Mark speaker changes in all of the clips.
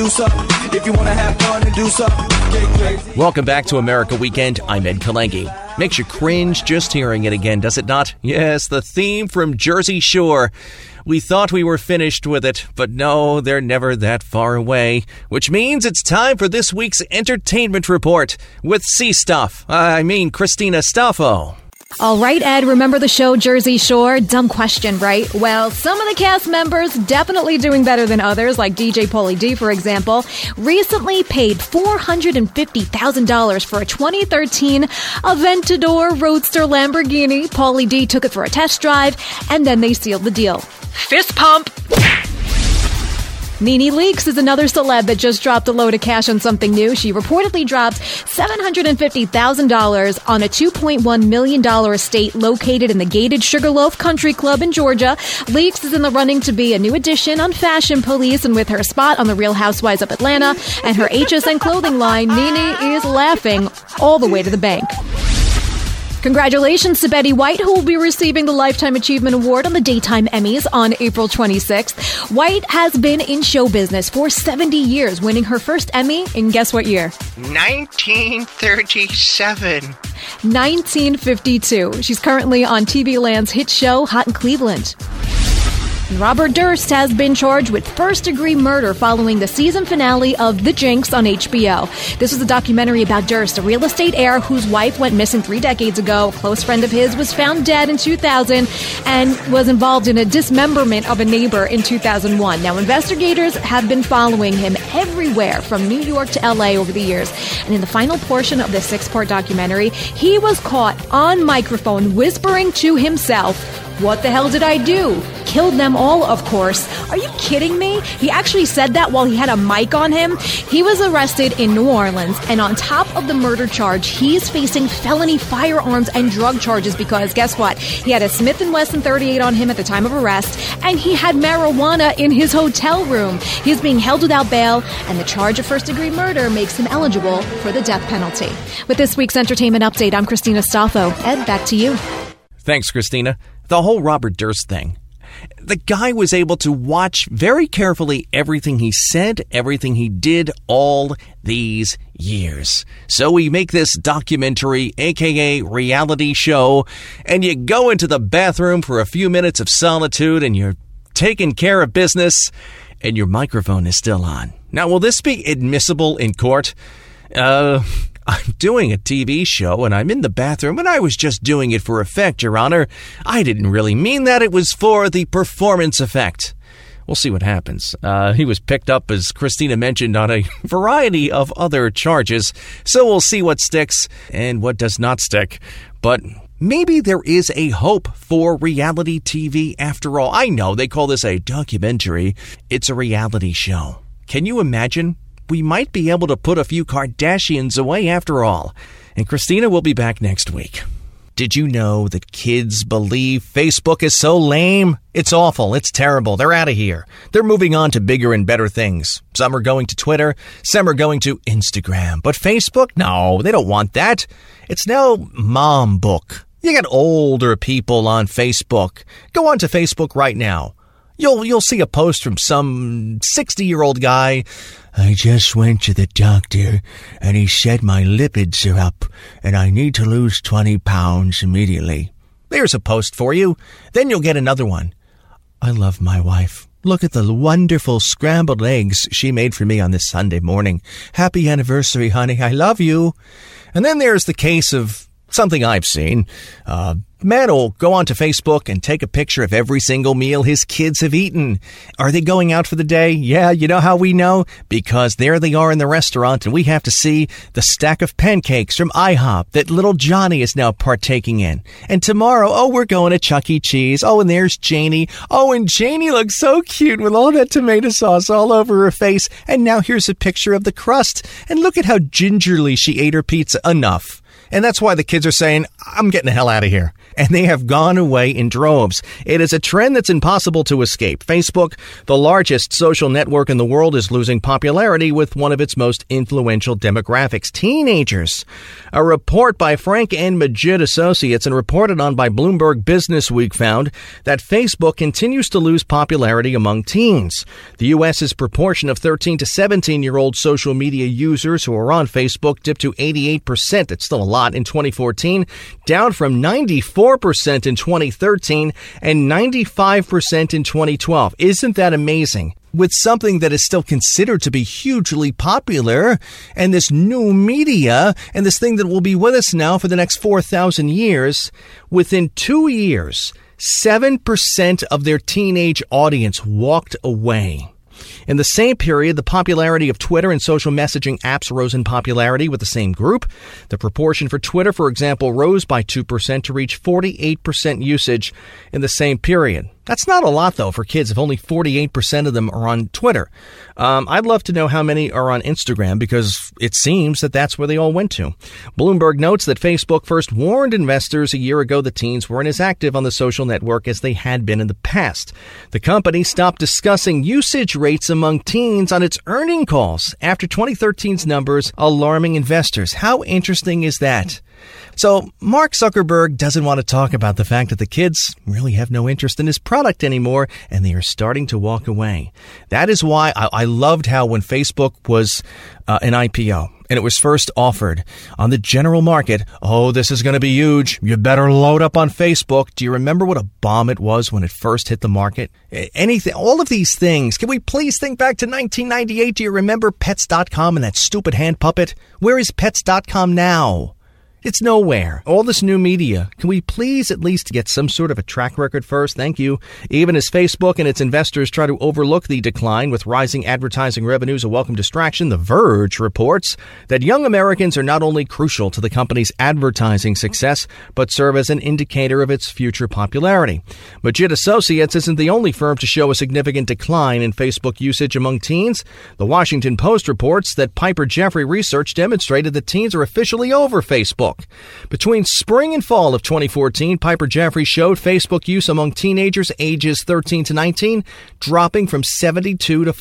Speaker 1: do something. If you wanna have fun and do something, get crazy.
Speaker 2: Welcome back to America Weekend. I'm Ed Kalengi. Makes you cringe just hearing it again, does it not? Yes, the theme from Jersey Shore. We thought we were finished with it, but no, they're never that far away. Which means it's time for this week's entertainment report with Christina Staffo.
Speaker 3: All right, Ed, remember the show Jersey Shore? Dumb question, right? Well, some of the cast members definitely doing better than others, like DJ Pauly D, for example, recently paid $450,000 for a 2013 Aventador Roadster Lamborghini. Pauly D took it for a test drive, and then they sealed the deal. Fist pump! Nene Leakes is another celeb that just dropped a load of cash on something new. She reportedly dropped $750,000 on a $2.1 million estate located in the gated Sugarloaf Country Club in Georgia. Leakes is in the running to be a new addition on Fashion Police, and with her spot on The Real Housewives of Atlanta and her HSN clothing line, Nene is laughing all the way to the bank. Congratulations to Betty White, who will be receiving the Lifetime Achievement Award on the Daytime Emmys on April 26th. White has been in show business for 70 years, winning her first Emmy in guess what year?
Speaker 4: 1937.
Speaker 3: 1952. She's currently on TV Land's hit show Hot in Cleveland. Robert Durst has been charged with first-degree murder following the season finale of The Jinx on HBO. This was a documentary about Durst, a real estate heir whose wife went missing 3 decades ago. A close friend of his was found dead in 2000 and was involved in a dismemberment of a neighbor in 2001. Now, investigators have been following him everywhere from New York to LA over the years. And in the final portion of the 6-part documentary, he was caught on microphone whispering to himself, "What the hell did I do? Killed them all, of course." Are you kidding me? He actually said that while he had a mic on him. He was arrested in New Orleans, and on top of the murder charge, he's facing felony firearms and drug charges because, guess what? He had a Smith & Wesson .38 on him at the time of arrest, and he had marijuana in his hotel room. He's being held without bail, and the charge of first-degree murder makes him eligible for the death penalty. With this week's entertainment update, I'm Christina Staffo. Ed, back to you.
Speaker 2: Thanks, Christina. The whole Robert Durst thing. The guy was able to watch very carefully everything he said, everything he did all these years. So we make this documentary, aka reality show, and you go into the bathroom for a few minutes of solitude and you're taking care of business and your microphone is still on. Now, will this be admissible in court? I'm doing a TV show, and I'm in the bathroom, and I was just doing it for effect, Your Honor. I didn't really mean that. It was for the performance effect. We'll see what happens. He was picked up, as Christina mentioned, on a variety of other charges, so we'll see what sticks and what does not stick. But maybe there is a hope for reality TV after all. I know they call this a documentary. It's a reality show. Can you imagine? We might be able to put a few Kardashians away after all. And Christina will be back next week. Did you know that kids believe Facebook is so lame? It's awful. It's terrible. They're out of here. They're moving on to bigger and better things. Some are going to Twitter. Some are going to Instagram. But Facebook? No, they don't want that. It's now mom book. You got older people on Facebook. Go on to Facebook right now. You'll see a post from some 60-year-old guy. "I just went to the doctor, and he said my lipids are up, and I need to lose 20 pounds immediately." There's a post for you. Then you'll get another one. "I love my wife. Look at the wonderful scrambled eggs she made for me on this Sunday morning. Happy anniversary, honey. I love you." And then there's the case of something I've seen. Man will go onto Facebook and take a picture of every single meal his kids have eaten. Are they going out for the day? Yeah, you know how we know? Because there they are in the restaurant, and we have to see the stack of pancakes from IHOP that little Johnny is now partaking in. And tomorrow, we're going to Chuck E. Cheese. And there's Janie. And Janie looks so cute with all that tomato sauce all over her face. And now here's a picture of the crust. And look at how gingerly she ate her pizza. Enough. And that's why the kids are saying, I'm getting the hell out of here. And they have gone away in droves. It is a trend that's impossible to escape. Facebook, the largest social network in the world, is losing popularity with one of its most influential demographics, teenagers. A report by Frank and Majid Associates and reported on by Bloomberg Businessweek found that Facebook continues to lose popularity among teens. The U.S.'s proportion of 13 to 17-year-old social media users who are on Facebook dipped to 88%. It's still a lot in 2014, down from 94% in 2013 and 95% in 2012. Isn't that amazing? With something that is still considered to be hugely popular, and this new media, and this thing that will be with us now for the next 4,000 years, within 2 years, 7% of their teenage audience walked away. In the same period, the popularity of Twitter and social messaging apps rose in popularity with the same group. The proportion for Twitter, for example, rose by 2% to reach 48% usage in the same period. That's not a lot, though, for kids if only 48% of them are on Twitter. I'd love to know how many are on Instagram, because it seems that that's where they all went to. Bloomberg notes that Facebook first warned investors a year ago that teens weren't as active on the social network as they had been in the past. The company stopped discussing usage rates among teens on its earnings calls after 2013's numbers alarming investors. How interesting is that? So Mark Zuckerberg doesn't want to talk about the fact that the kids really have no interest in his product anymore, and they are starting to walk away. That is why I loved how when Facebook was an IPO and it was first offered on the general market, oh, this is going to be huge. You better load up on Facebook. Do you remember what a bomb it was when it first hit the market? Anything, all of these things. Can we please think back to 1998? Do you remember Pets.com and that stupid hand puppet? Where is Pets.com now? It's nowhere. All this new media. Can we please at least get some sort of a track record first? Thank you. Even as Facebook and its investors try to overlook the decline with rising advertising revenues a welcome distraction, The Verge reports that young Americans are not only crucial to the company's advertising success, but serve as an indicator of its future popularity. Majid Associates isn't the only firm to show a significant decline in Facebook usage among teens. The Washington Post reports that Piper Jaffray research demonstrated that teens are officially over Facebook. Between spring and fall of 2014, Piper Jaffray showed Facebook use among teenagers ages 13 to 19 dropping from 72 to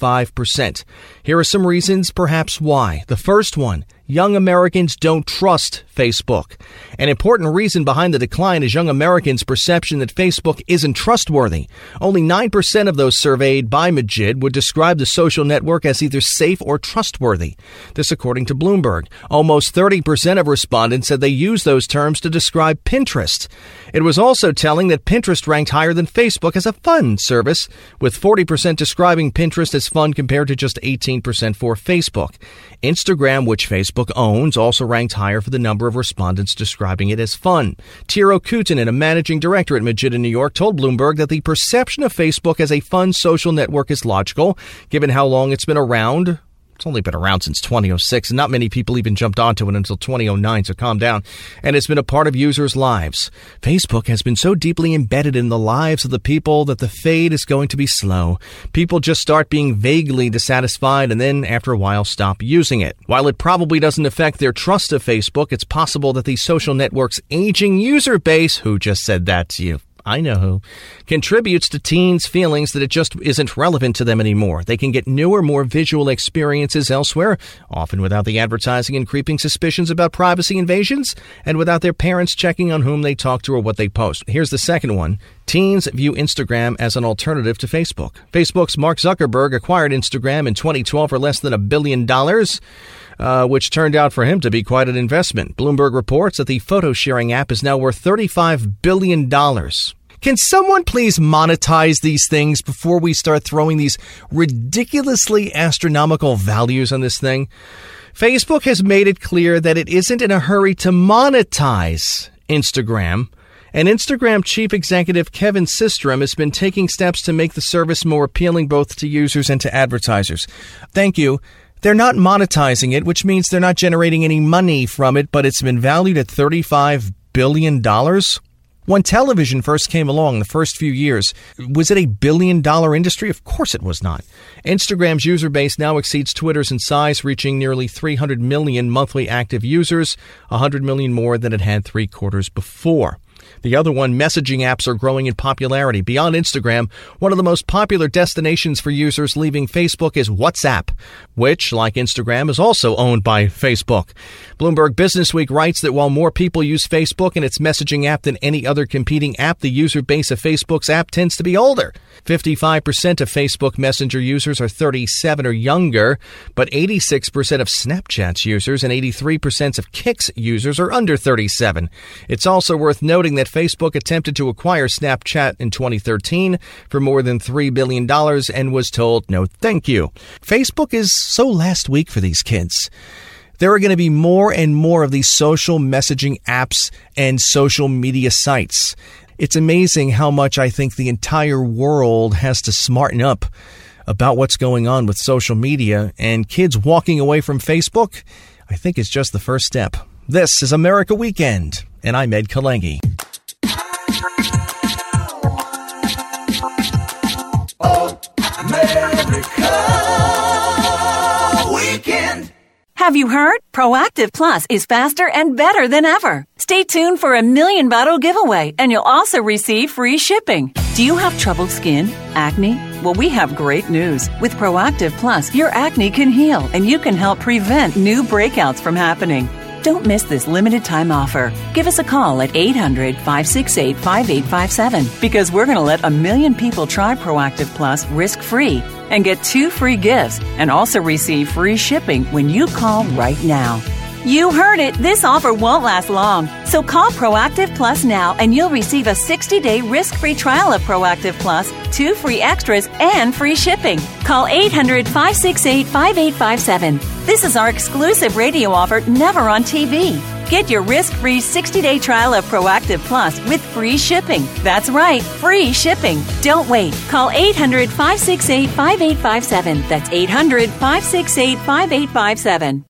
Speaker 2: 45%. Here are some reasons perhaps why. The first one, young Americans don't trust Facebook. An important reason behind the decline is young Americans' perception that Facebook isn't trustworthy. Only 9% of those surveyed by Majid would describe the social network as either safe or trustworthy. This according to Bloomberg. Almost 30% of respondents said they use those terms to describe Pinterest. It was also telling that Pinterest ranked higher than Facebook as a fun service, with 40% describing Pinterest as fun compared to just 18% for Facebook. Instagram, which Facebook owns, also ranked higher for the number of respondents describing it as fun. Tiro Kutanen, a managing director at Majid in New York, told Bloomberg that the perception of Facebook as a fun social network is logical, given how long it's been around. It's only been around since 2006, and not many people even jumped onto it until 2009, so calm down. And it's been a part of users' lives. Facebook has been so deeply embedded in the lives of the people that the fade is going to be slow. People just start being vaguely dissatisfied and then, after a while, stop using it. While it probably doesn't affect their trust of Facebook, it's possible that the social network's aging user base, who just said that to you? I know who, contributes to teens' feelings that it just isn't relevant to them anymore. They can get newer, more visual experiences elsewhere, often without the advertising and creeping suspicions about privacy invasions, and without their parents checking on whom they talk to or what they post. Here's the second one. Teens view Instagram as an alternative to Facebook. Facebook's Mark Zuckerberg acquired Instagram in 2012 for less than $1 billion. Which turned out for him to be quite an investment. Bloomberg reports that the photo-sharing app is now worth $35 billion. Can someone please monetize these things before we start throwing these ridiculously astronomical values on this thing? Facebook has made it clear that it isn't in a hurry to monetize Instagram. And Instagram chief executive Kevin Systrom has been taking steps to make the service more appealing both to users and to advertisers. Thank you. They're not monetizing it, which means they're not generating any money from it, but it's been valued at $35 billion. When television first came along, the first few years, was it a billion-dollar industry? Of course it was not. Instagram's user base now exceeds Twitter's in size, reaching nearly 300 million monthly active users, 100 million more than it had 3 quarters before. The other one, messaging apps are growing in popularity. Beyond Instagram, one of the most popular destinations for users leaving Facebook is WhatsApp, which, like Instagram, is also owned by Facebook. Bloomberg Businessweek writes that while more people use Facebook and its messaging app than any other competing app, the user base of Facebook's app tends to be older. 55% of Facebook Messenger users are 37 or younger, but 86% of Snapchat's users and 83% of Kik's users are under 37. It's also worth noting that Facebook attempted to acquire Snapchat in 2013 for more than $3 billion and was told no thank you. Facebook is so last week for these kids. There are going to be more and more of these social messaging apps and social media sites. It's amazing how much I think the entire world has to smarten up about what's going on with social media, and kids walking away from Facebook, I think, is just the first step. This is America Weekend, and I'm Ed Kalengi.
Speaker 1: America Weekend.
Speaker 4: Have you heard? Proactive Plus is faster and better than ever. Stay tuned for a $1 million bottle giveaway, and you'll also receive free shipping. Do you have troubled skin? Acne? Well, we have great news. With Proactive Plus, your acne can heal, and you can help prevent new breakouts from happening. Don't miss this limited time offer. Give us a call at 800-568-5857 because we're going to let 1 million people try Proactive Plus risk-free and get 2 free gifts and also receive free shipping when you call right now. You heard it. This offer won't last long. So call Proactive Plus now and you'll receive a 60-day risk-free trial of Proactive Plus, 2 free extras, and free shipping. Call 800-568-5857. This is our exclusive radio offer, never on TV. Get your risk-free 60-day trial of Proactive Plus with free shipping. That's right, free shipping. Don't wait. Call 800-568-5857. That's 800-568-5857.